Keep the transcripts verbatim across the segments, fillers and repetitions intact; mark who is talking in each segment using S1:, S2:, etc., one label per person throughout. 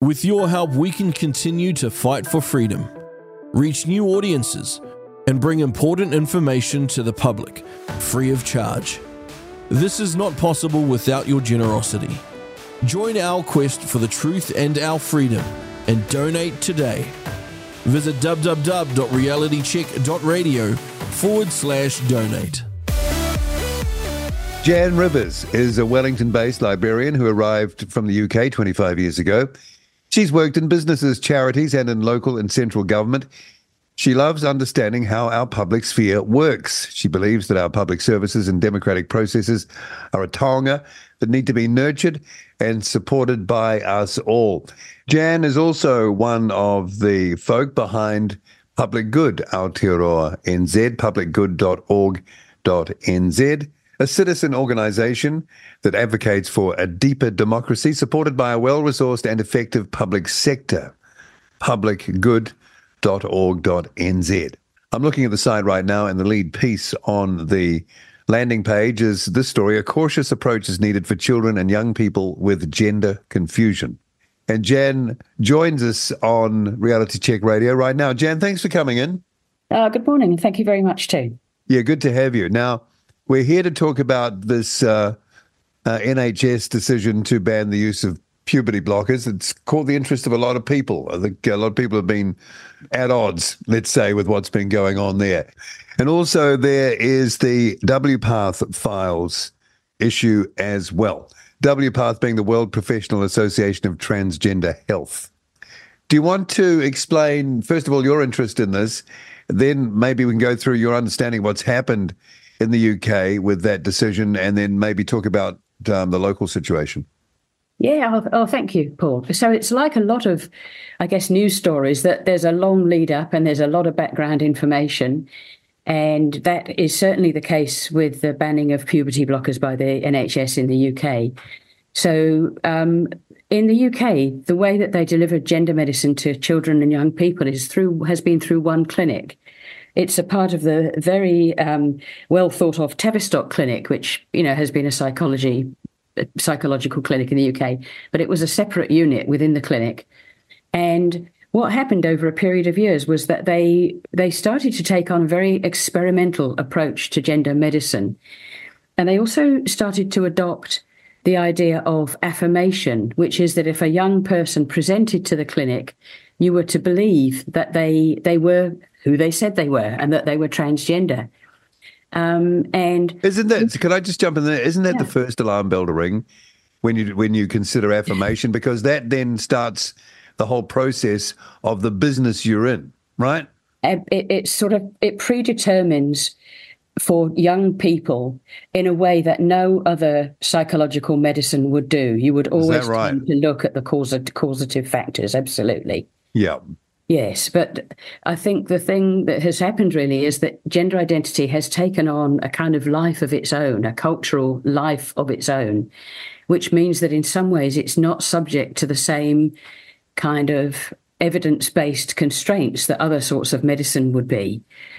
S1: With your help, we can continue to fight for freedom, reach new audiences, and bring important information to the public, free of charge. This is not possible without your generosity. Join our quest for the truth and our freedom, and donate today. Visit www.realitycheck.radio forward slash donate.
S2: Jan Rivers is a Wellington-based librarian who arrived from the U K twenty-five years ago. She's worked in businesses, charities, and in local and central government. She loves understanding how our public sphere works. She believes that our public services and democratic processes are a taonga that need to be nurtured and supported by us all. Jan is also one of the folk behind Public Good Aotearoa N Z, public good dot org dot n z, a citizen organisation that advocates for a deeper democracy supported by a well-resourced and effective public sector. public good dot org dot n z. I'm looking at the site right now, and the lead piece on the landing page is this story: a cautious approach is needed for children and young people with gender confusion. And Jan joins us on Reality Check Radio right now. Jan, thanks for coming in.
S3: Uh, good morning, and thank you very much too.
S2: Yeah, good to have you. Now, we're here to talk about this uh, uh, N H S decision to ban the use of puberty blockers. It's caught the interest of a lot of people. I think a lot of people have been at odds, let's say, with what's been going on there. And also there is the W PATH files issue as well. W PATH being the World Professional Association of Transgender Health. Do you want to explain, first of all, your interest in this? Then maybe we can go through your understanding of what's happened in the U K with that decision, and then maybe talk about um, the local situation.
S3: Yeah, oh, oh, thank you, Paul. So it's like a lot of, I guess, news stories that there's a long lead up and there's a lot of background information. And that is certainly the case with the banning of puberty blockers by the N H S in the U K. So um, in the U K, the way that they deliver gender medicine to children and young people is through has been through one clinic. It's a part of the very um, well thought of Tavistock Clinic, which, you know, has been a psychology a psychological clinic in the U K, but it was a separate unit within the clinic. And what happened over a period of years was that they they started to take on a very experimental approach to gender medicine. And they also started to adopt the idea of affirmation, which is that if a young person presented to the clinic, you were to believe that they they were who they said they were and that they were transgender. Um, and
S2: isn't that? Can I just jump in there? Isn't that
S3: yeah.
S2: the first alarm bell to ring when you when you consider affirmation? Because that then starts the whole process of the business you're in, right?
S3: It, it sort of it predetermines for young people in a way that no other psychological medicine would do. You would always
S2: right?
S3: tend to look at the causative, causative factors. Absolutely.
S2: Yeah.
S3: Yes, but I think the thing that has happened really is that gender identity has taken on a kind of life of its own, a cultural life of its own, which means that in some ways it's not subject to the same kind of evidence-based constraints that other sorts of medicine would be.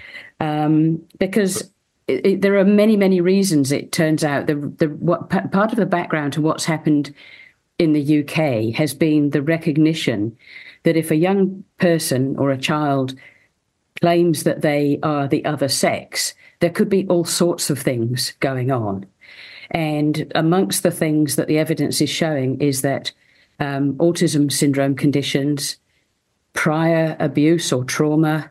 S3: Um, because it, it, there are many, many reasons, it turns out. The, the, what, p- part of the background to what's happened in the U K has been the recognition that if a young person or a child claims that they are the other sex, there could be all sorts of things going on. And amongst the things that the evidence is showing is that um, autism syndrome conditions, prior abuse or trauma,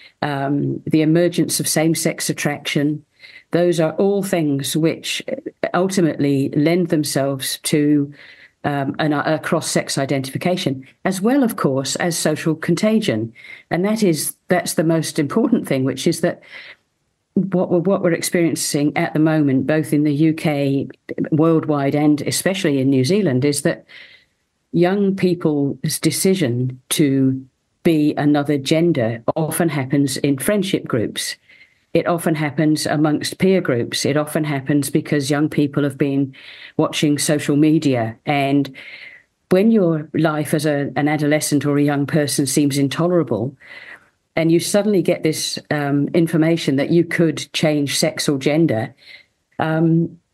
S3: um, the emergence of same-sex attraction, those are all things which ultimately lend themselves to Um, and a cross-sex identification, as well, of course, as social contagion. And that is, that's the most important thing, which is that what we're, what we're experiencing at the moment, both in the U K, worldwide, and especially in New Zealand, is that young people's decision to be another gender often happens in friendship groups. It often happens amongst peer groups. It often happens because young people have been watching social media. And when your life as a, an adolescent or a young person seems intolerable, and you suddenly get this um, information that you could change sex or gender, um,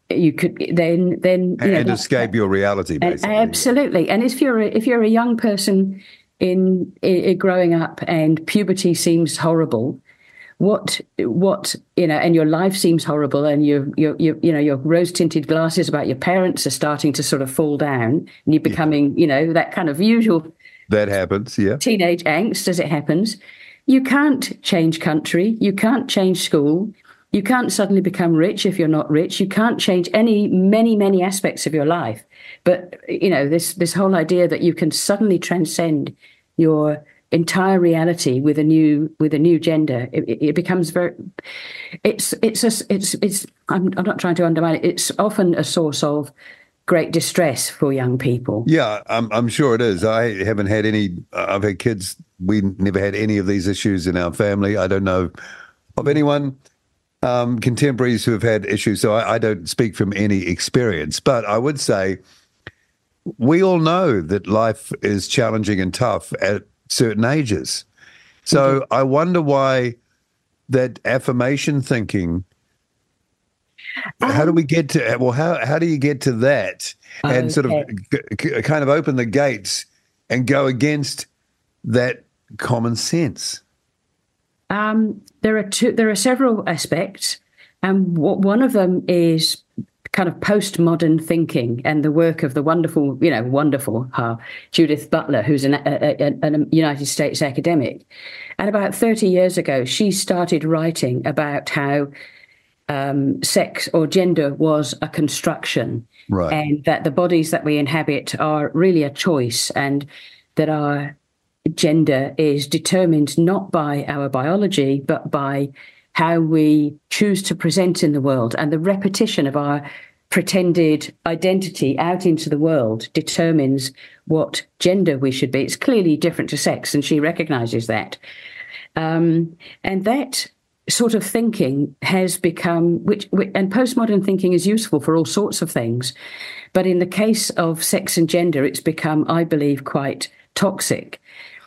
S3: you could then then you
S2: and
S3: know,
S2: escape your reality, basically.
S3: Absolutely. And if you're a, if you're a young person in, in growing up and puberty seems horrible, what what you know, and your life seems horrible, and you you you you know your rose tinted glasses about your parents are starting to sort of fall down, and you're becoming yeah. you know that kind of usual
S2: that happens, yeah,
S3: teenage angst as it happens. You can't change country, you can't change school, you can't suddenly become rich if you're not rich, you can't change any many many aspects of your life. But you know this this whole idea that you can suddenly transcend your entire reality with a new with a new gender, it, it becomes very it's it's a, it's it's I'm, I'm not trying to undermine it. It's often a source of great distress for young people.
S2: Yeah, I'm I'm sure it is. I haven't had any. I've had kids. We never had any of these issues in our family. I don't know of anyone um, contemporaries who have had issues. So I, I don't speak from any experience. But I would say we all know that life is challenging and tough at certain ages. So mm-hmm. I wonder why that affirmation thinking, um, how do we get to, well, how, how do you get to that and okay. sort of g- kind of open the gates and go against that common sense?
S3: Um, there are two, there are several aspects. And w- one of them is kind of postmodern thinking and the work of the wonderful, you know, wonderful uh, Judith Butler, who's an, a, a, a United States academic. And about thirty years ago, she started writing about how um, sex or gender was a construction,
S2: right.
S3: and that the bodies that we inhabit are really a choice, and that our gender is determined not by our biology, but by how we choose to present in the world, and the repetition of our pretended identity out into the world determines what gender we should be. It's clearly different to sex, and she recognizes that. Um, and that sort of thinking has become, which, which and postmodern thinking is useful for all sorts of things. But in the case of sex and gender, it's become, I believe, quite toxic.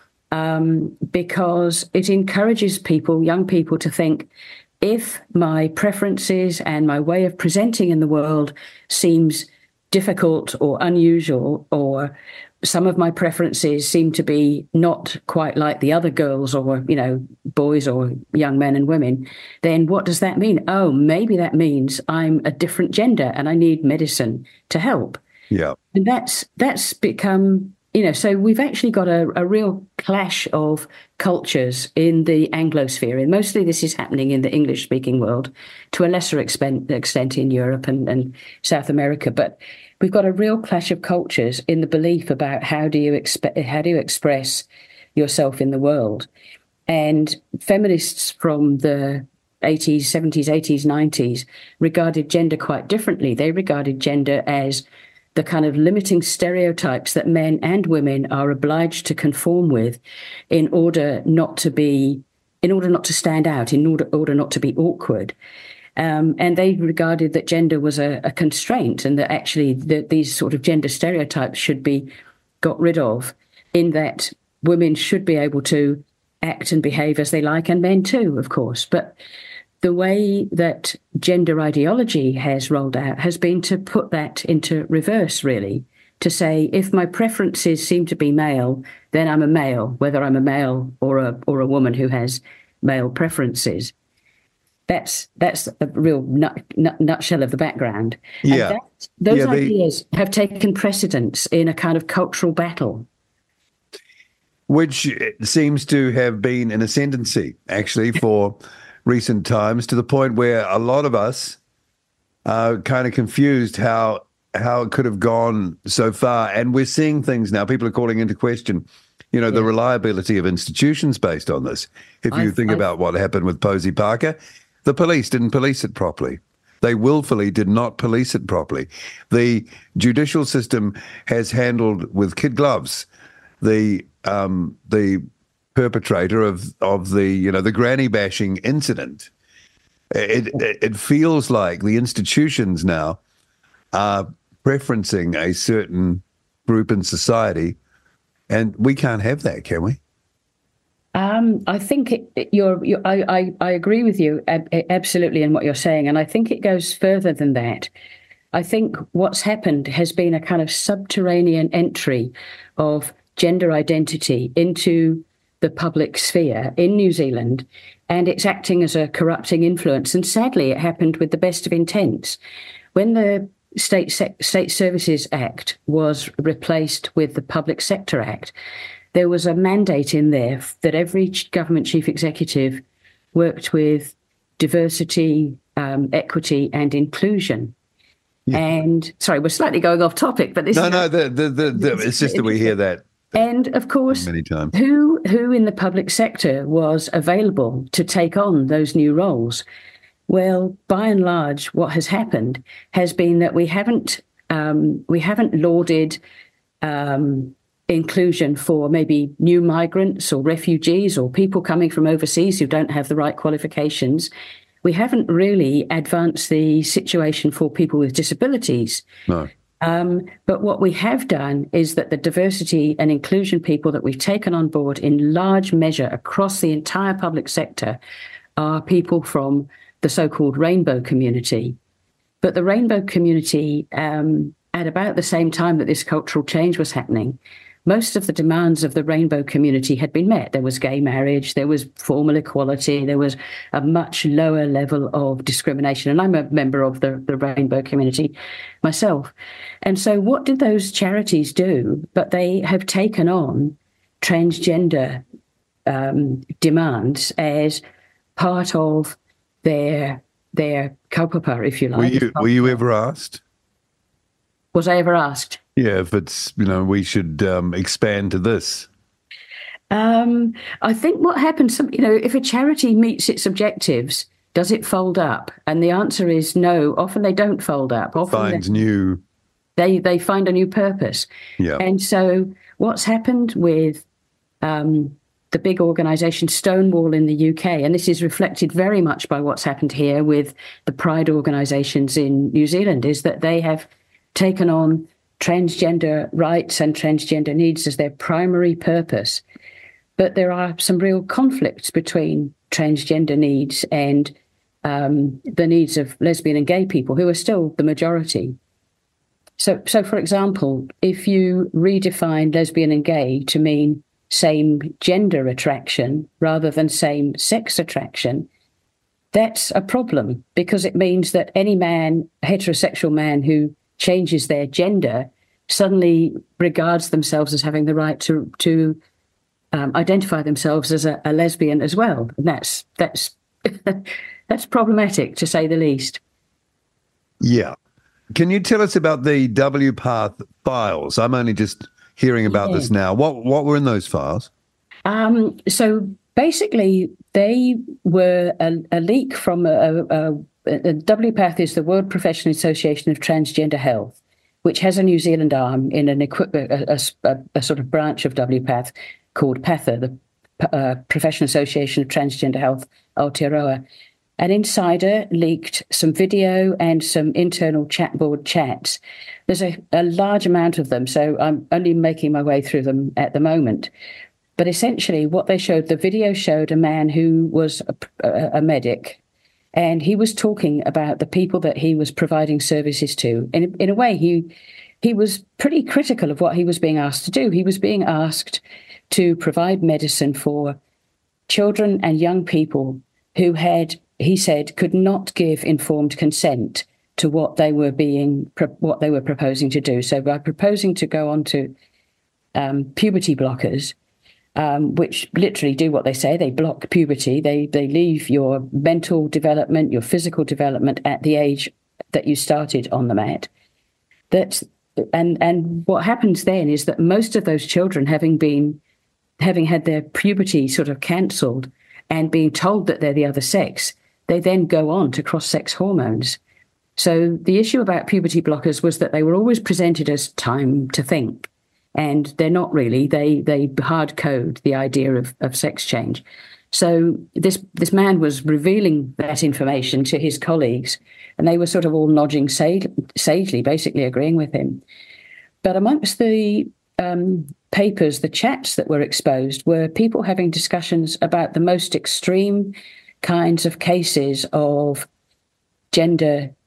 S3: Um, because it encourages people, young people, to think, if my preferences and my way of presenting in the world seems difficult or unusual, or some of my preferences seem to be not quite like the other girls or, you know, boys or young men and women, then what does that mean? Oh, maybe that means I'm a different gender and I need medicine to help.
S2: Yeah.
S3: And that's that's become... You know, so we've actually got a, a real clash of cultures in the Anglosphere. And mostly this is happening in the English-speaking world, to a lesser extent, extent in Europe and, and South America. But we've got a real clash of cultures in the belief about how do you expe- how do you express yourself in the world. And feminists from the eighties, seventies, eighties, nineties regarded gender quite differently. They regarded gender as the kind of limiting stereotypes that men and women are obliged to conform with in order not to be, in order not to stand out, in order, order not to be awkward. Um, and they regarded that gender was a, a constraint, and that actually the, these sort of gender stereotypes should be got rid of, in that women should be able to act and behave as they like, and men too, of course. But the way that gender ideology has rolled out has been to put that into reverse, really, to say, if my preferences seem to be male, then I'm a male, whether I'm a male or a or a woman who has male preferences. That's that's a real nut, nut, nutshell of the background.
S2: Yeah.
S3: And that, those
S2: yeah, they,
S3: ideas have taken precedence in a kind of cultural battle,
S2: which seems to have been an ascendancy, actually, for recent times, to the point where a lot of us are kind of confused how how it could have gone so far. And we're seeing things now. People are calling into question, you know, yeah. the reliability of institutions based on this. If you I've, think I've, about what happened with Posey Parker, the police didn't police it properly. They willfully did not police it properly. The judicial system has handled with kid gloves the um, the perpetrator of of the you know the granny bashing incident. It it feels like the institutions now are preferencing a certain group in society, and we can't have that, can we?
S3: Um, I think it, it, you're, you're I, I I agree with you ab- absolutely in what you're saying, and I think it goes further than that. I think what's happened has been a kind of subterranean entry of gender identity into the public sphere in New Zealand, and it's acting as a corrupting influence. And sadly, it happened with the best of intents. When the State State Services Act was replaced with the Public Sector Act, there was a mandate in there that every government chief executive worked with diversity, um, equity, and inclusion. Yeah. And sorry, we're slightly going off topic, but this
S2: no,
S3: is
S2: no, the, the, the, the, it's just that we hear that.
S3: And of course,
S2: many times.
S3: who who in the public sector was available to take on those new roles? Well, by and large, what has happened has been that we haven't um, we haven't lauded um, inclusion for maybe new migrants or refugees or people coming from overseas who don't have the right qualifications. We haven't really advanced the situation for people with disabilities.
S2: No.
S3: Um, but what we have done is that the diversity and inclusion people that we've taken on board in large measure across the entire public sector are people from the so-called rainbow community. But the rainbow community, um, at about the same time that this cultural change was happening, most of the demands of the rainbow community had been met. There was gay marriage, there was formal equality, there was a much lower level of discrimination. And I'm a member of the, the rainbow community myself. And so what did those charities do? But they have taken on transgender um, demands as part of their their kaupapa, if you like.
S2: Were you, were you ever asked?
S3: Was I ever asked?
S2: Yeah, if it's, you know, we should um, expand to this.
S3: Um, I think what happens, you know, if a charity meets its objectives, does it fold up? And the answer is no. Often they don't fold up. Often
S2: Finds
S3: they,
S2: new.
S3: They they find a new purpose.
S2: Yeah.
S3: And so what's happened with um, the big organisation Stonewall in the U K, and this is reflected very much by what's happened here with the Pride organisations in New Zealand, is that they have taken on transgender rights and transgender needs as their primary purpose. But there are some real conflicts between transgender needs and um, the needs of lesbian and gay people, who are still the majority. So, so, for example, if you redefine lesbian and gay to mean same gender attraction rather than same sex attraction, that's a problem, because it means that any man, a heterosexual man who changes their gender, suddenly regards themselves as having the right to to um, identify themselves as a, a lesbian as well. And that's that's that's problematic, to say the least.
S2: Yeah. Can you tell us about the W PATH files? I'm only just hearing about yeah. this now. What what were in those files? Um,
S3: so basically, they were a, a leak from a, a, a W PATH is the World Professional Association of Transgender Health, which has a New Zealand arm in an equi- a, a, a sort of branch of W PATH called PATHA, the uh, Professional Association of Transgender Health Aotearoa. An insider leaked some video and some internal chat board chats. There's a, a large amount of them, so I'm only making my way through them at the moment. But essentially what they showed, the video showed a man who was a, a, a medic, and he was talking about the people that he was providing services to. In, in a way, he he was pretty critical of what he was being asked to do. He was being asked to provide medicine for children and young people who had, he said, could not give informed consent to what they were being, what they were proposing to do. So by proposing to go on to um, puberty blockers, um, which literally do what they say, they block puberty, they they leave your mental development, your physical development at the age that you started on the mat. That's and and what happens then is that most of those children, having been having had their puberty sort of cancelled and being told that they're the other sex, they then go on to cross-sex hormones. So the issue about puberty blockers was that they were always presented as time to think, and they're not really. They they hard code the idea of, of sex change. So this this man was revealing that information to his colleagues, and they were sort of all nodding sage, sagely, basically agreeing with him. But amongst the um, papers, the chats that were exposed were people having discussions about the most extreme kinds of cases of gender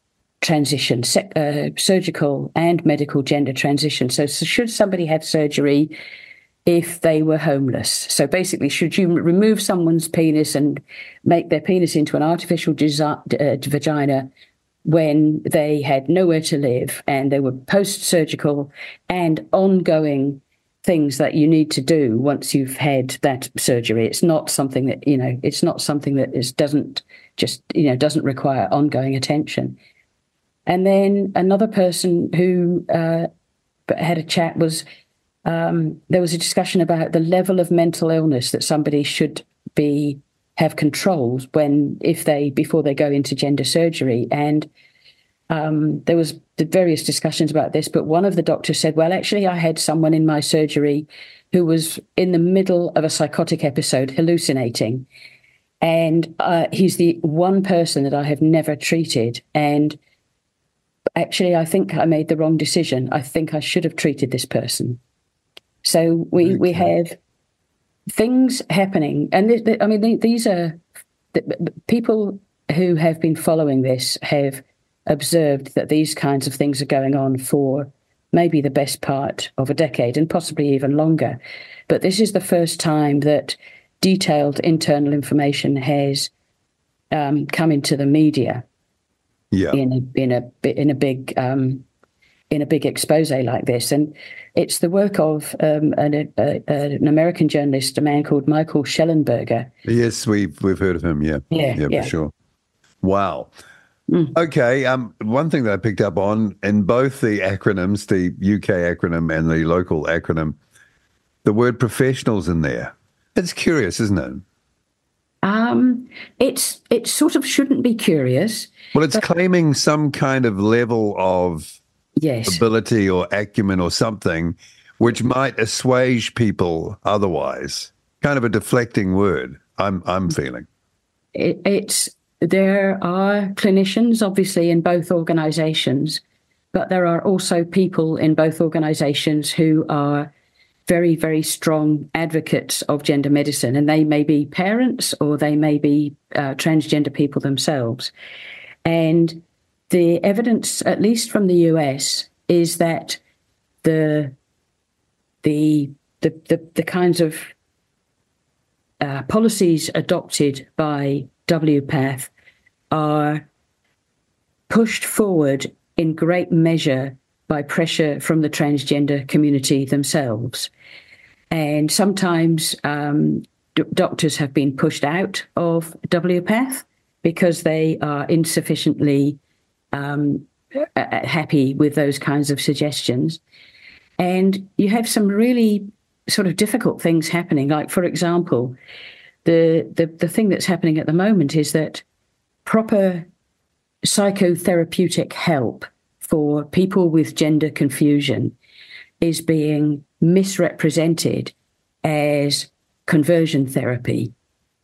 S3: transition, uh, surgical and medical gender transition. So, so should somebody have surgery if they were homeless? So basically, should you remove someone's penis and make their penis into an artificial desi- uh, vagina when they had nowhere to live and they were post-surgical and ongoing things that you need to do once you've had that surgery? It's not something that, you know, it's not something that is doesn't just, you know, doesn't require ongoing attention. And then another person who uh, had a chat was, um, there was a discussion about the level of mental illness that somebody should be have controlled when, if they, before they go into gender surgery. And um, there was the various discussions about this, but one of the doctors said, well, actually, I had someone in my surgery who was in the middle of a psychotic episode, hallucinating. And uh, he's the one person that I have never treated. And actually, I think I made the wrong decision. I think I should have treated this person. So we, okay. we have things happening. And th- th- I mean, th- these are th- people who have been following this have observed that these kinds of things are going on for maybe the best part of a decade and possibly even longer. But this is the first time that detailed internal information has um, come into the media. Yeah. In a in a in a big um, in a big expose like this, and it's the work of um, an, a, a, an American journalist, a man called Michael Shellenberger.
S2: Yes, we've we've heard of him. Yeah,
S3: yeah,
S2: yeah,
S3: yeah.
S2: for sure. Wow.
S3: Mm.
S2: Okay. Um, one thing that I picked up on in both the acronyms, the U K acronym and the local acronym, the word professionals in there. It's curious, isn't it?
S3: Um, it's it sort of shouldn't be curious.
S2: Well, it's but, claiming some kind of level of
S3: yes.
S2: ability or acumen or something, which might assuage people otherwise. Kind of a deflecting word, I'm I'm feeling.
S3: It, it's there are clinicians, obviously, in both organisations, but there are also people in both organisations who are very, very strong advocates of gender medicine, and they may be parents or they may be uh, transgender people themselves. And the evidence, at least from the U S, is that the the the the, the kinds of uh, policies adopted by W PATH are pushed forward in great measure by pressure from the transgender community themselves. And sometimes um, d- doctors have been pushed out of W PATH because they are insufficiently um, happy with those kinds of suggestions. And you have some really sort of difficult things happening. Like, for example, the, the, the thing that's happening at the moment is that proper psychotherapeutic help for people with gender confusion is being misrepresented as conversion therapy.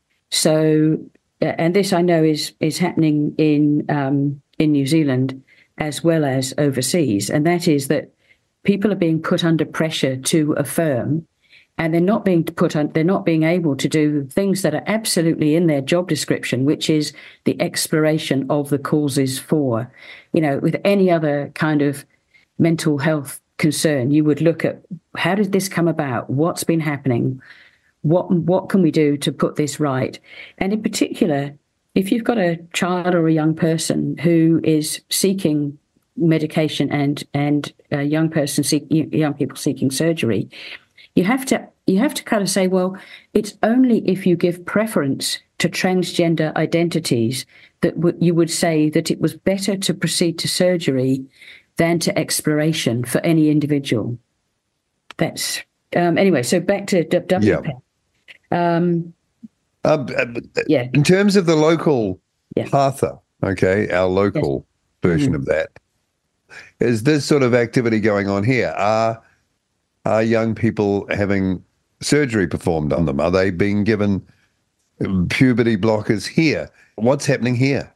S3: So, and this I know is is happening in um, in New Zealand as well as overseas, and that is that people are being put under pressure to affirm, and they're not being put on, they're not being able to do things that are absolutely in their job description, which is the exploration of the causes for. You know, with any other kind of mental health concern, you would look at how did this come about? What's been happening? What what can we do to put this right? And in particular, if you've got a child or a young person who is seeking medication and and a young person seek, young people seeking surgery, you have to you have to kind of say, well, it's only if you give preference to transgender identities that w- you would say that it was better to proceed to surgery than to exploration for any individual. That's um, anyway. So back to W PATH.
S2: Yeah.
S3: Um,
S2: uh,
S3: yeah.
S2: In terms of the local
S3: yeah.
S2: PATHA, okay, our local yes. version mm-hmm. of that, is this sort of activity going on here? Are are young people having surgery performed on them? Are they being given puberty blockers here? What's happening here?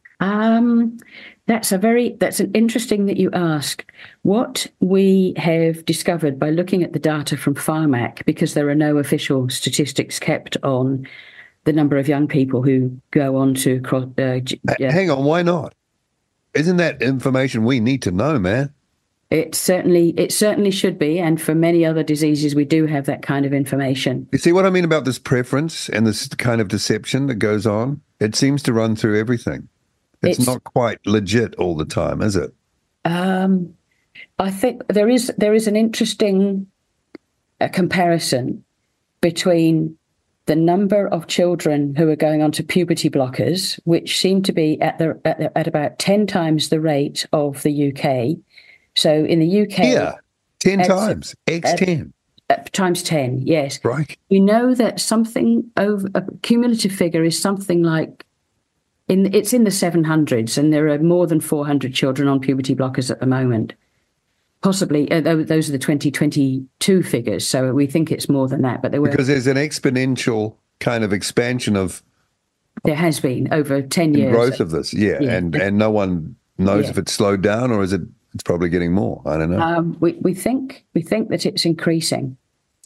S3: Um, that's a very, that's an interesting that you ask. What we have discovered by looking at the data from Pharmac, because there are no official statistics kept on the number of young people who go on to cross. Uh,
S2: Hang on, why not? isn't that information we need to know, man?
S3: It certainly, it certainly should be. And for many other diseases, we do have that kind of information.
S2: You see what I mean about this preference and this kind of deception that goes on? It seems to run through everything. It's, it's not quite legit all the time, is it?
S3: Um, I think there is there is an interesting uh, comparison between the number of children who are going on to puberty blockers, which seem to be at the at, the, at about ten times the rate of the U K. So in the U K,
S2: yeah, ten at, times, X ten.
S3: Uh, times ten, yes.
S2: Right.
S3: We know that something over a cumulative figure is something like in it's in the seven hundreds, and there are more than four hundred children on puberty blockers at the moment. Possibly, uh, those are the twenty twenty-two figures, so we think it's more than that. But there were
S2: because there's an exponential kind of expansion of
S3: there has been over ten years
S2: growth of this, yeah, yeah. and and no one knows yeah. if it's slowed down or is it. It's probably getting more. I don't know.
S3: Um, we we think we think that it's increasing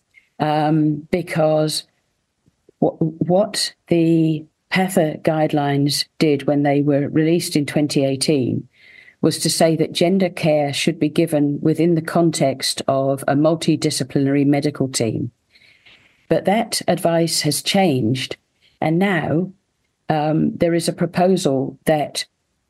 S3: um, because what what the PATHA guidelines did when they were released in twenty eighteen was to say that gender care should be given within the context of a multidisciplinary medical team. But that advice has changed, and now um, there is a proposal that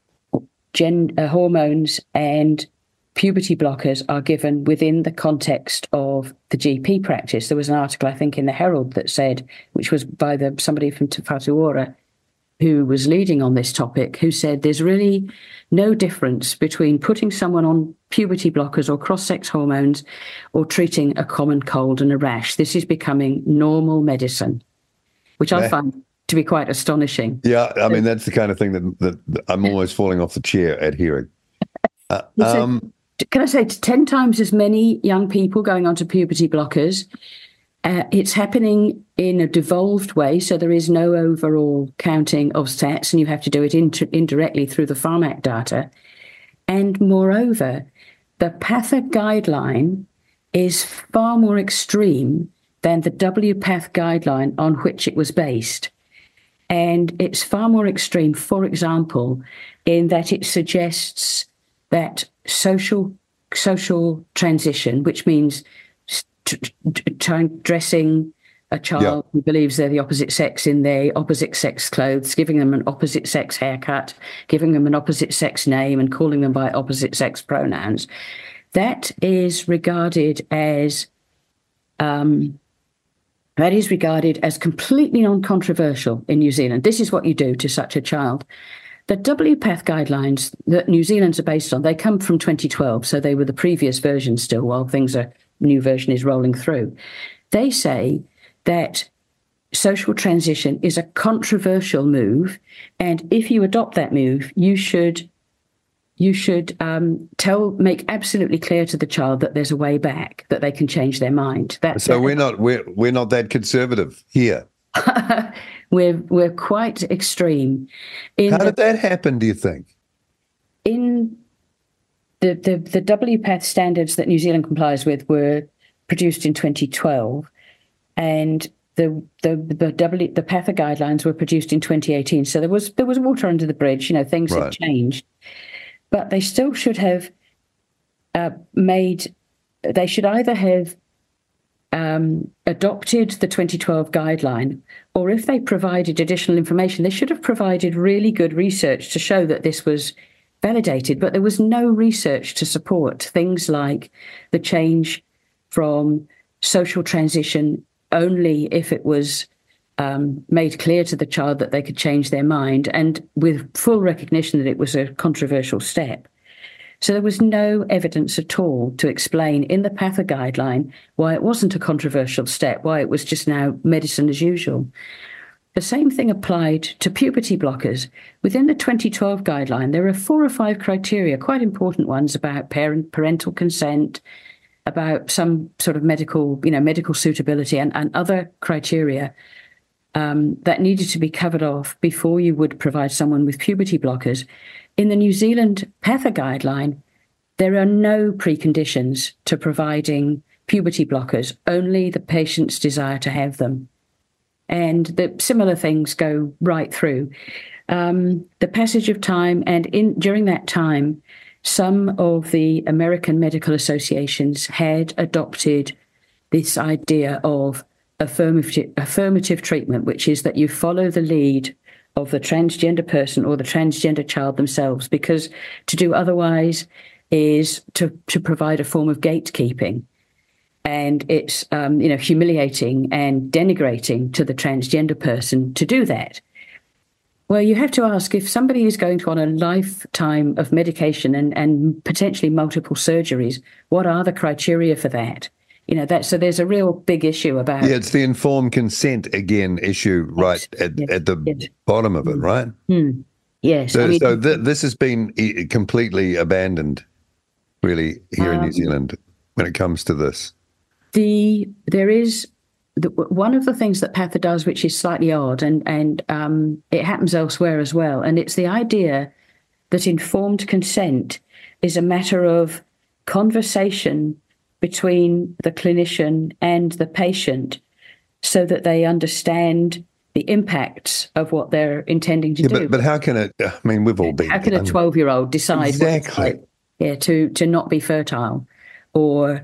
S3: gen- uh, hormones and puberty blockers are given within the context of the G P practice. There was an article, I think, in the Herald that said, which was by the somebody from Te Whatu Ora, who was leading on this topic, who said there's really no difference between putting someone on puberty blockers or cross-sex hormones or treating a common cold and a rash. This is becoming normal medicine, which I find to be quite astonishing.
S2: Yeah, I mean, that's the kind of thing that, that I'm almost falling off the chair at hearing. Uh, um,
S3: Can I say ten times as many young people going on to puberty blockers? Uh, it's happening in a devolved way, so there is no overall counting of stats, and you have to do it inter- indirectly through the Pharmac data. And moreover, the PATHA guideline is far more extreme than the W PATH guideline on which it was based. And it's far more extreme, for example, in that it suggests that social social transition, which means t- t- t- dressing a child yeah. who believes they're the opposite sex in their opposite sex clothes, giving them an opposite sex haircut, giving them an opposite sex name, and calling them by opposite sex pronouns, that is regarded as um, that is regarded as completely non-controversial in New Zealand. This is what you do to such a child. The W PATH guidelines that New Zealand's are based on, they come from twenty twelve, so they were the previous version still while things are, new version is rolling through. They say that social transition is a controversial move, and if you adopt that move, you should you should um, tell, make absolutely clear to the child that there's a way back, that they can change their mind. That's
S2: so we're not we're we're not that conservative here.
S3: we're we're quite extreme. In
S2: How
S3: the,
S2: did that happen, do you think?
S3: In the, the the W PATH standards that New Zealand complies with were produced in twenty twelve, and the the the W the PATHA guidelines were produced in twenty eighteen. So there was there was water under the bridge. You know, things
S2: right.
S3: have changed, but they still should have uh, made. They should either have Um, adopted the twenty twelve guideline, or if they provided additional information, they should have provided really good research to show that this was validated. But there was no research to support things like the change from social transition only if it was um, made clear to the child that they could change their mind, and with full recognition that it was a controversial step. So there was no evidence at all to explain in the PATHA guideline why it wasn't a controversial step, why it was just now medicine as usual. The same thing applied to puberty blockers. Within the twenty twelve guideline, there are four or five criteria, quite important ones, about parent parental consent, about some sort of medical, you know, medical suitability and, and other criteria um, that needed to be covered off before you would provide someone with puberty blockers. In the New Zealand PATHA guideline, there are no preconditions to providing puberty blockers, only the patient's desire to have them. And the similar things go right through. um, the passage of time, and in during that time, some of the American medical associations had adopted this idea of affirmative, affirmative treatment, which is that you follow the lead of the transgender person or the transgender child themselves, because to do otherwise is to, to provide a form of gatekeeping. And it's, um, you know, humiliating and denigrating to the transgender person to do that. Well, you have to ask, if somebody is going to on a lifetime of medication and, and potentially multiple surgeries, what are the criteria for that? You know, that, so there's a real big issue about...
S2: Yeah, it's the informed consent, again, issue right yes, at, yes, at the yes. bottom of it, right?
S3: Mm. Yes.
S2: So,
S3: I mean,
S2: so th- this has been e- completely abandoned, really, here um, in New Zealand when it comes to this.
S3: The There is... The, one of the things that PATHA does, which is slightly odd, and, and um, it happens elsewhere as well, and it's the idea that informed consent is a matter of conversation between the clinician and the patient so that they understand the impacts of what they're intending to
S2: yeah,
S3: do.
S2: But, but how can it, I mean, we've all been...
S3: How can a twelve-year-old decide
S2: exactly.
S3: like, yeah, to, to not be fertile, or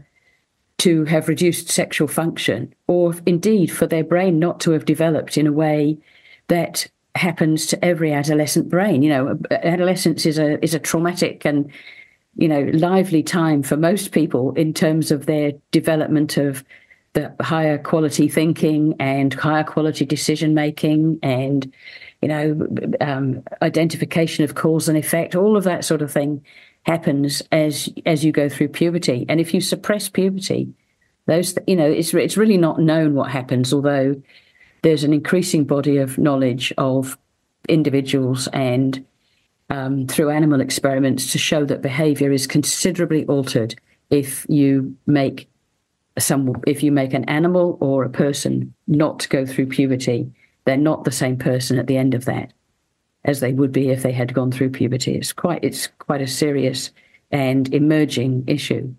S3: to have reduced sexual function, or indeed for their brain not to have developed in a way that happens to every adolescent brain? You know, adolescence is a is a traumatic and, you know, lively time for most people in terms of their development of the higher quality thinking and higher quality decision making and, you know, um, identification of cause and effect. All of that sort of thing happens as as you go through puberty. And if you suppress puberty, those, you know, it's it's really not known what happens, although there's an increasing body of knowledge of individuals and um, through animal experiments to show that behavior is considerably altered if you make some if you make an animal or a person not go through puberty. They're not the same person at the end of that as they would be if they had gone through puberty. It's quite it's quite a serious and emerging issue.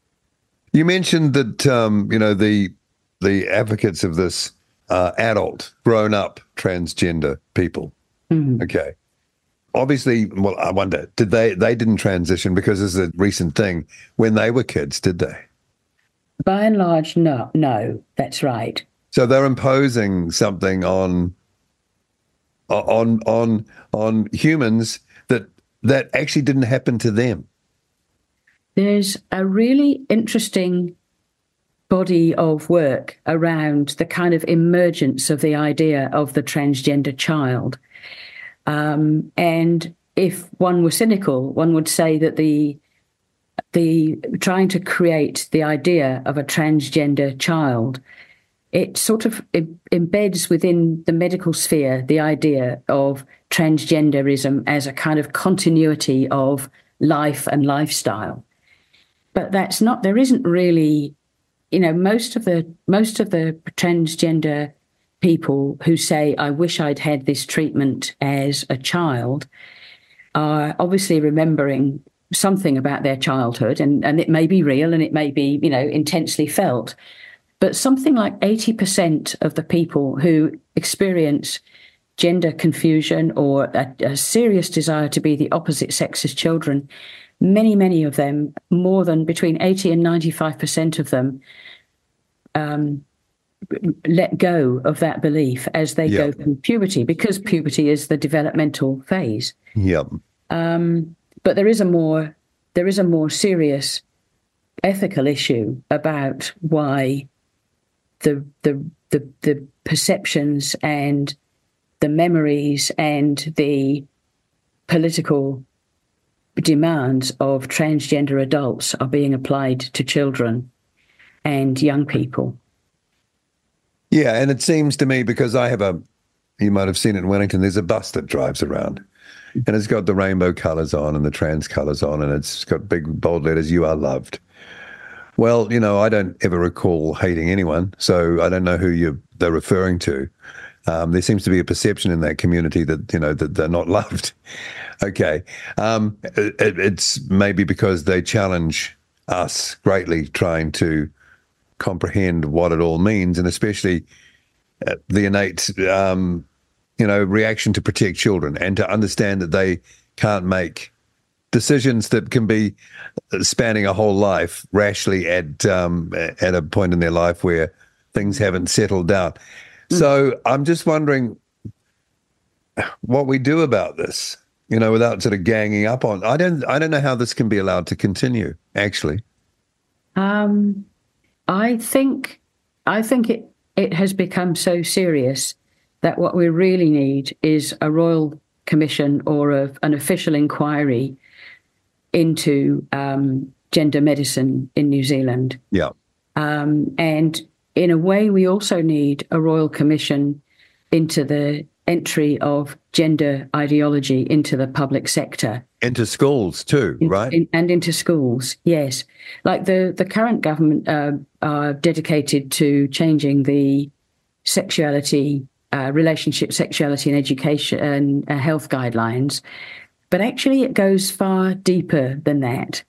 S2: You mentioned that um, you know the the advocates of this uh, adult, grown-up transgender people.
S3: Mm-hmm.
S2: Okay, obviously, well, I wonder, did they they didn't transition because this is a recent thing when they were kids, did they?
S3: By and large, no, no, that's right.
S2: So they're imposing something on on on on humans that that actually didn't happen to them.
S3: There's a really interesting body of work around the kind of emergence of the idea of the transgender child. Um, and if one were cynical, one would say that the the trying to create the idea of a transgender child, it sort of it embeds within the medical sphere the idea of transgenderism as a kind of continuity of life and lifestyle. But that's not, there isn't really, you know, most of the most of the transgender people who say, I wish I'd had this treatment as a child, are obviously remembering something about their childhood, and, and it may be real and it may be, you know, intensely felt. But something like eighty percent of the people who experience gender confusion or a, a serious desire to be the opposite sex as children, many, many of them, more than between eighty and ninety-five percent of them, um, let go of that belief as they yep. go through puberty, because puberty is the developmental phase.
S2: Yep.
S3: Um, but there is a more there is a more serious ethical issue about why the the the, the perceptions and the memories and the political demands of transgender adults are being applied to children and young people.
S2: Yeah, and it seems to me, because I have a, you might have seen it in Wellington, there's a bus that drives around and it's got the rainbow colours on and the trans colours on, and it's got big bold letters, "You are loved." Well, you know, I don't ever recall hating anyone, so I don't know who you they're referring to. Um, there seems to be a perception in that community that, you know, that they're not loved. Okay. Um, it, it's maybe because they challenge us greatly trying to comprehend what it all means, and especially uh, the innate um, you know, reaction to protect children and to understand that they can't make decisions that can be spanning a whole life rashly at um, at a point in their life where things haven't settled down. Mm. So I'm just wondering what we do about this, you know, without sort of ganging up on. I don't. I don't know how this can be allowed to continue. Actually,
S3: um, I think I think it it has become so serious that what we really need is a royal commission or a, an official inquiry into um, gender medicine in New Zealand.
S2: Yeah.
S3: Um, and in a way, we also need a royal commission into the entry of gender ideology into the public sector.
S2: Into schools too,
S3: in,
S2: right?
S3: In, and into schools, yes. Like the, the current government uh, are dedicated to changing the sexuality, uh, relationship, sexuality and education and uh, health guidelines. But actually it goes far deeper than that.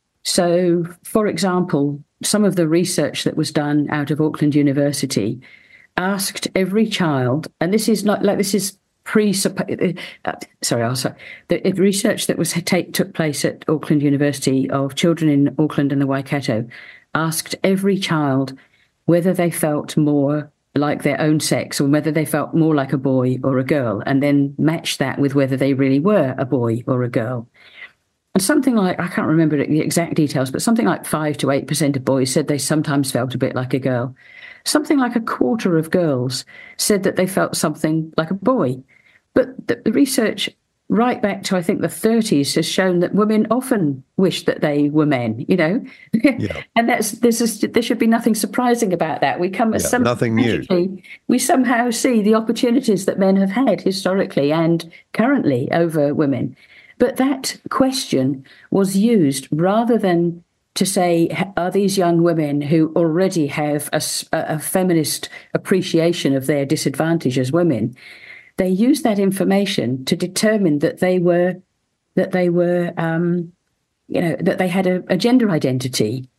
S3: So, for example, some of the research that was done out of Auckland University asked every child, and this is not like this is pre, uh, sorry, also the research that was take, took place at Auckland University of children in Auckland and the Waikato asked every child whether they felt more like their own sex or whether they felt more like a boy or a girl, and then matched that with whether they really were a boy or a girl. And something like, I can't remember the exact details, but something like five to eight percent of boys said they sometimes felt a bit like a girl. Something like a quarter of girls said that they felt something like a boy. But the, the research right back to, I think, the thirties has shown that women often wish that they were men, you know? Yeah. And that's there's a, there should be nothing surprising about that. We come at
S2: yeah,
S3: some
S2: nothing new.
S3: We somehow see the opportunities that men have had historically and currently over women. But that question was used rather than to say, are these young women who already have a, a feminist appreciation of their disadvantage as women, they used that information to determine that they were, that they were, um, you know, that they had a, a gender identity.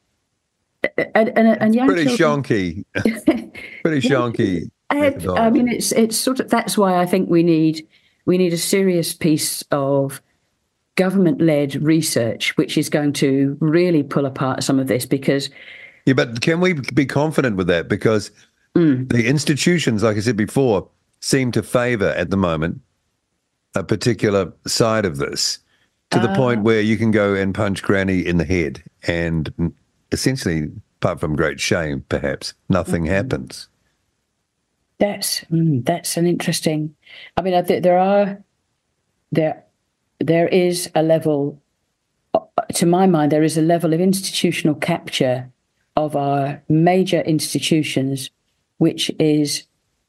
S3: And, and, and young
S2: pretty
S3: children,
S2: shonky, pretty shonky.
S3: And, I mean, it's it's sort of that's why I think we need we need a serious piece of government-led research, which is going to really pull apart some of this. Because
S2: yeah, but can we be confident with that? Because mm. the institutions, like I said before, seem to favour at the moment a particular side of this, to the uh, point where you can go and punch Granny in the head, and essentially, apart from great shame, perhaps nothing mm-hmm. happens.
S3: That's mm, that's an interesting. I mean, I th- there are there. There is a level, to my mind, there is a level of institutional capture of our major institutions, which is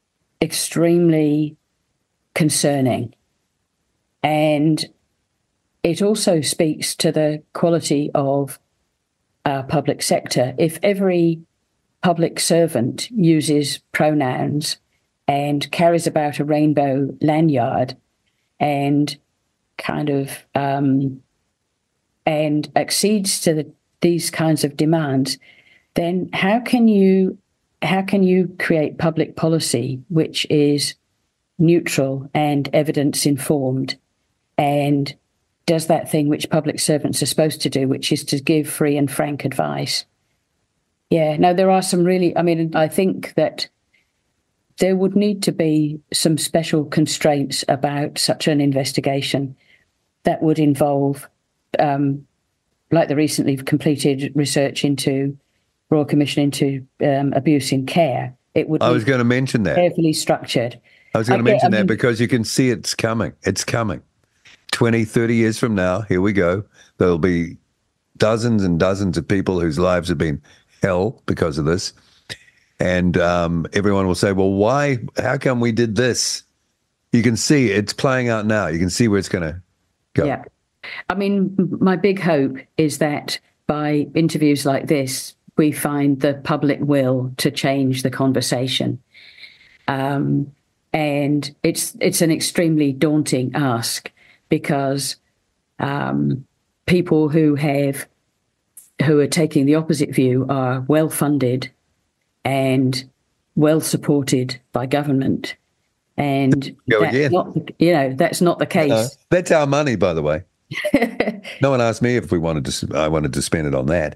S3: extremely concerning. And it also speaks to the quality of our public sector. If every public servant uses pronouns and carries about a rainbow lanyard and kind of um, and accedes to the, these kinds of demands, then how can you how can you create public policy which is neutral and evidence informed and does that thing which public servants are supposed to do, which is to give free and frank advice? Yeah, no, there are some really. I mean, I think that there would need to be some special constraints about such an investigation that would involve, um, like the recently completed research into Royal Commission into um, abuse in care. It would.
S2: I was going to mention that.
S3: Carefully structured.
S2: I was going to
S3: I
S2: mention
S3: get, I
S2: that
S3: mean,
S2: because you can see it's coming. It's coming. twenty, thirty years from now, here we go. There'll be dozens and dozens of people whose lives have been hell because of this. And um, everyone will say, well, why, how come we did this? You can see it's playing out now. You can see where it's going to go.
S3: Yeah. I mean, my big hope is that by interviews like this, we find the public will to change the conversation. Um, and it's it's an extremely daunting ask because um, people who have who are taking the opposite view are well funded and well supported by government. And
S2: Go
S3: that's
S2: again.
S3: not, you know, that's not the case.
S2: Uh, that's our money, by the way. No one asked me if we wanted to. I wanted to spend it on that.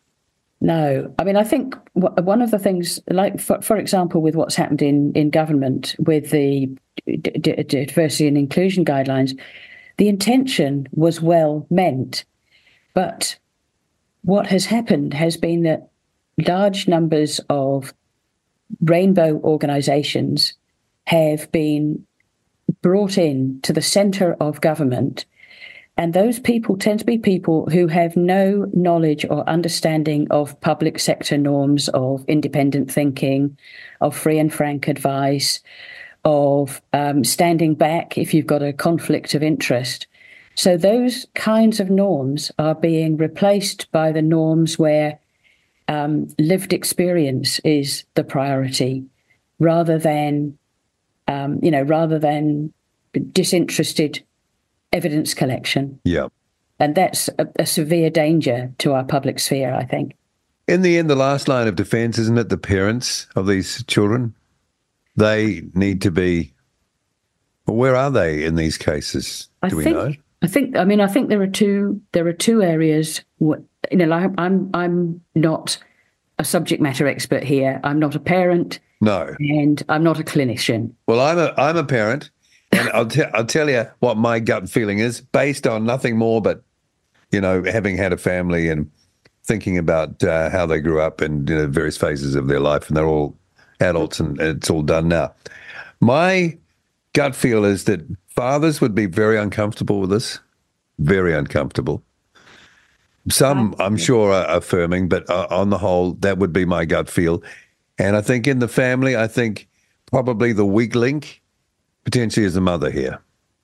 S3: No, I mean, I think one of the things, like for, for example, with what's happened in, in government with the d- d- diversity and inclusion guidelines, the intention was well meant, but what has happened has been that large numbers of rainbow organisations have been brought in to the centre of government. And those people tend to be people who have no knowledge or understanding of public sector norms, of independent thinking, of free and frank advice, of um, standing back if you've got a conflict of interest. So those kinds of norms are being replaced by the norms where um, lived experience is the priority, rather than, um, you know, rather than disinterested evidence collection.
S2: Yeah.
S3: And that's a, a severe danger to our public sphere, I think.
S2: In the end, the last line of defence, isn't it, the parents of these children? They need to be, well, where are they in these cases? Do
S3: I
S2: we
S3: think,
S2: know?
S3: I think, I mean, I think there are two, there are two areas, you know, like I'm, I'm not a subject matter expert here. I'm not a parent.
S2: No.
S3: And I'm not a clinician.
S2: Well, I'm a, I'm a parent. And I'll, te- I'll tell you what my gut feeling is, based on nothing more but, you know, having had a family and thinking about uh, how they grew up and, you know, various phases of their life, and they're all adults and it's all done now. My gut feel is that fathers would be very uncomfortable with this, very uncomfortable. Some, I'm sure, are affirming, but uh, on the whole, that would be my gut feel. And I think in the family, I think probably the weak link potentially is the mother here.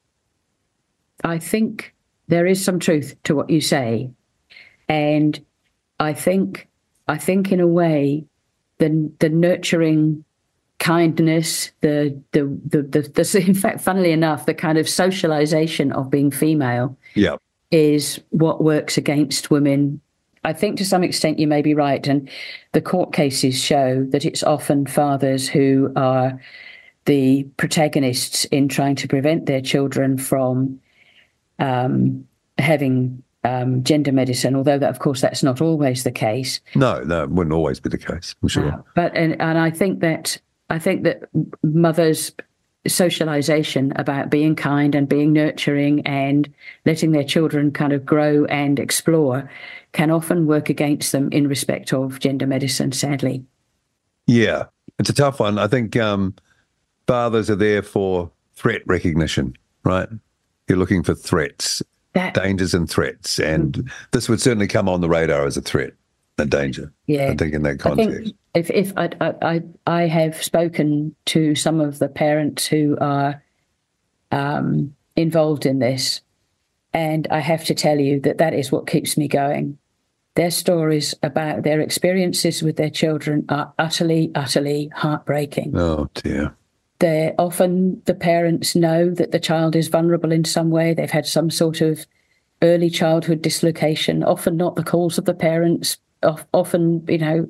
S3: I think there is some truth to what you say. And I think, I think in a way, the the nurturing kindness, the, the, the, the, the in fact, funnily enough, the kind of socialization of being female
S2: yeah.
S3: is what works against women. I think to some extent you may be right. And the court cases show that it's often fathers who are the protagonists in trying to prevent their children from um, having um, gender medicine, although that, of course, that's not always the case.
S2: No, no, it wouldn't always be the case, I'm sure.
S3: Uh, but and, and I think that I think that mothers' socialization about being kind and being nurturing and letting their children kind of grow and explore can often work against them in respect of gender medicine, sadly.
S2: Yeah, it's a tough one. I think um, fathers are there for threat recognition, right? You're looking for threats,
S3: That,
S2: dangers and threats. And mm-hmm. this would certainly come on the radar as a threat, a danger. Yeah. I think in that context.
S3: I think if, if I, I, I have spoken to some of the parents who are um, involved in this, and I have to tell you that that is what keeps me going. Their stories about their experiences with their children are utterly, utterly heartbreaking.
S2: Oh, dear.
S3: They're often, the parents know that the child is vulnerable in some way. They've had some sort of early childhood dislocation, often not the cause of the parents, often, you know,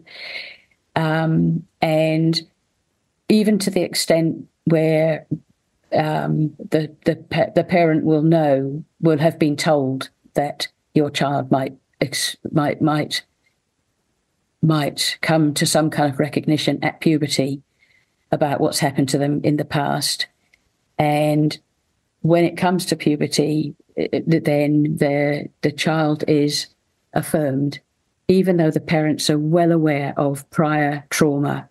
S3: um, and even to the extent where um, the, the, the parent will know, will have been told that your child might, might, might, might come to some kind of recognition at puberty about what's happened to them in the past. And when it comes to puberty, it, then the the child is affirmed, even though the parents are well aware of prior trauma.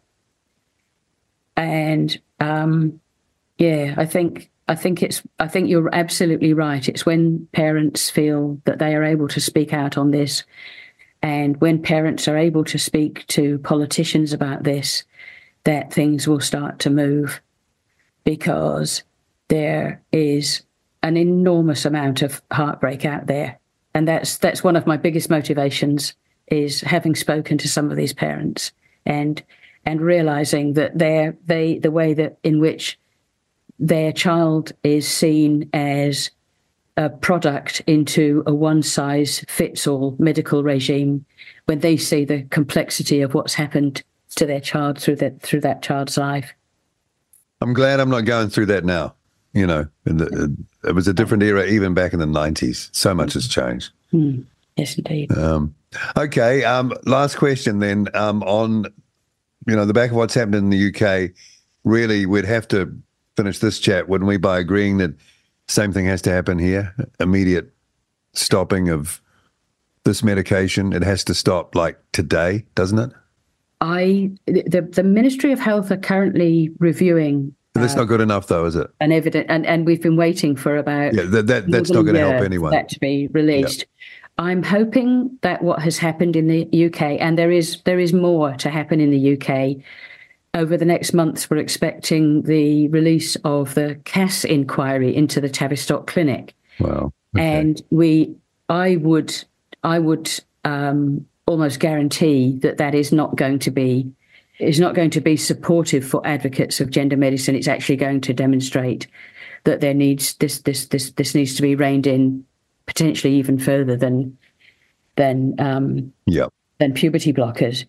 S3: And um, yeah, I think I think it's I think you're absolutely right. It's when parents feel that they are able to speak out on this, and when parents are able to speak to politicians about this, that things will start to move, because there is an enormous amount of heartbreak out there. And that's that's one of my biggest motivations, is having spoken to some of these parents and and realizing that they're, they the way that in which their child is seen as a product into a one-size-fits-all medical regime, when they see the complexity of what's happened to their child through that through that child's life.
S2: I'm glad I'm not going through that now. You know, in the, it was a different era even back in the nineties. So much has changed.
S3: Mm. Yes, indeed.
S2: Um, okay, um, last question then. Um, on, you know, the back of what's happened in the U K, really we'd have to finish this chat, wouldn't we, by agreeing that same thing has to happen here, immediate stopping of this medication. It has to stop like today, doesn't it?
S3: I the the Ministry of Health are currently reviewing.
S2: But that's uh, not good enough, though, is it?
S3: An evident, and, and we've been waiting for about
S2: yeah. That, that that's not going to help anyone.
S3: That to be released. Yep. I'm hoping that what has happened in the U K, and there is there is more to happen in the U K over the next months. We're expecting the release of the Cass inquiry into the Tavistock Clinic.
S2: Wow. Okay.
S3: And we, I would, I would um, almost guarantee that that is not going to be is not going to be supportive for advocates of gender medicine. It's actually going to demonstrate that there needs this this this this needs to be reined in, potentially even further than than um,
S2: yeah.
S3: than puberty blockers.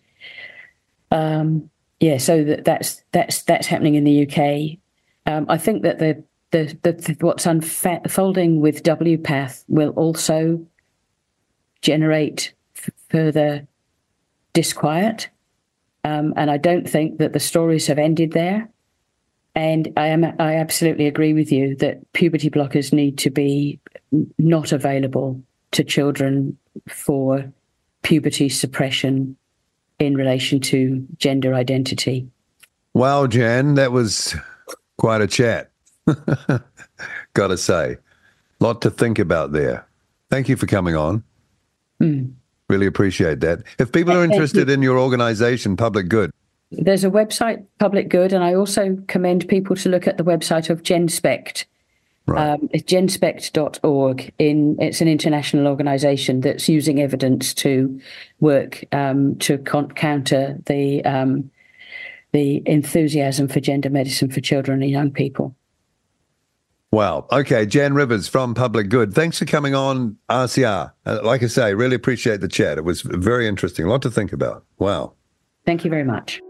S3: Um, yeah, so that, that's that's that's happening in the U K. Um, I think that the the, the what's unfolding with W PATH will also generate f- further disquiet, um, and I don't think that the stories have ended there. And I am I absolutely agree with you that puberty blockers need to be not available to children for puberty suppression in relation to gender identity.
S2: Wow, Jan, that was quite a chat. Got to say, lot to think about there. Thank you for coming on.
S3: Mm.
S2: Really appreciate that. If people are interested in your organisation, Public Good,
S3: there's a website, Public Good, and I also commend people to look at the website of GenSpect.
S2: Right.
S3: Um, it's genspect dot org. In it's an international organisation that's using evidence to work um, to con- counter the um, the enthusiasm for gender medicine for children and young people.
S2: Wow. Okay, Jan Rivers from Public Good. Thanks for coming on R C R. Uh, like I say, really appreciate the chat. It was very interesting. A lot to think about. Wow.
S3: Thank you very much.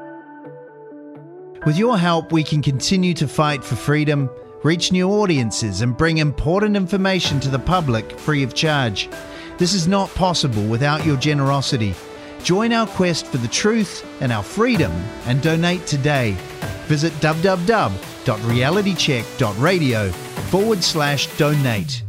S4: With your help, we can continue to fight for freedom, reach new audiences, and bring important information to the public free of charge. This is not possible without your generosity. Join our quest for the truth and our freedom and donate today. Visit www.realitycheck.radio forward slash donate.